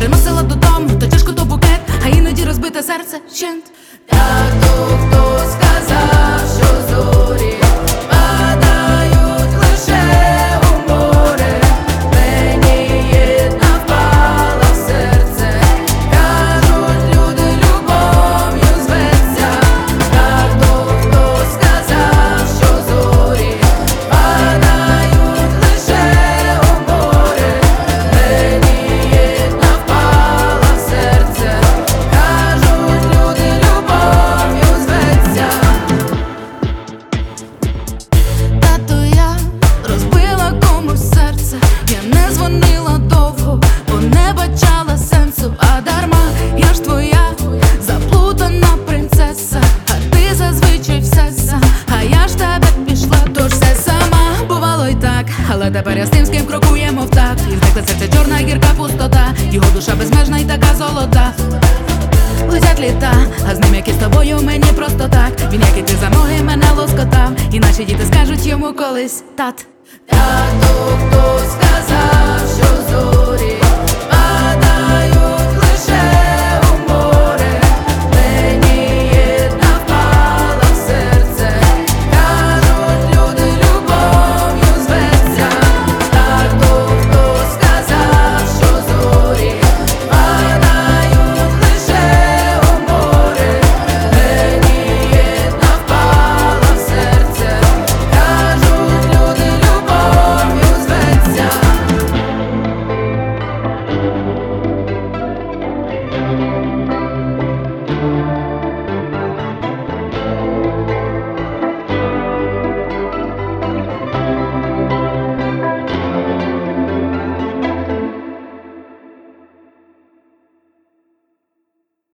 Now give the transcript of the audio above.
приносила додому, то чашку, то букет, а іноді розбите серце вщент. Тато, хто сказав, що зорі падають лише у море, мені єдна впала в серце, кажуть, люди, любов'ю зветься. Тато, хто сказав, що зорі падають лише у море, мені єдна впала в серце, кажуть, люди, любов'ю зветься. Тато, я розбила комусь серце, я не дзвонила довго, бо не бачала сенсу, а дарма, я ж твоя заплутана принцеса, а ти зазвичай все сам, а я ж тебе пішла, тож все сама. Бувало й так, але тепер я з тим, з ким крокуємо в такт, і втекла серця чорна гірка пустота, його душа безмежна і така золота. Летять літа, а з ним, як і з тобою, мені просто так. Він, як і ти, за ноги мене лоскотав, і наші діти скажуть йому колись: тат. Тато, хто сказав, що зорі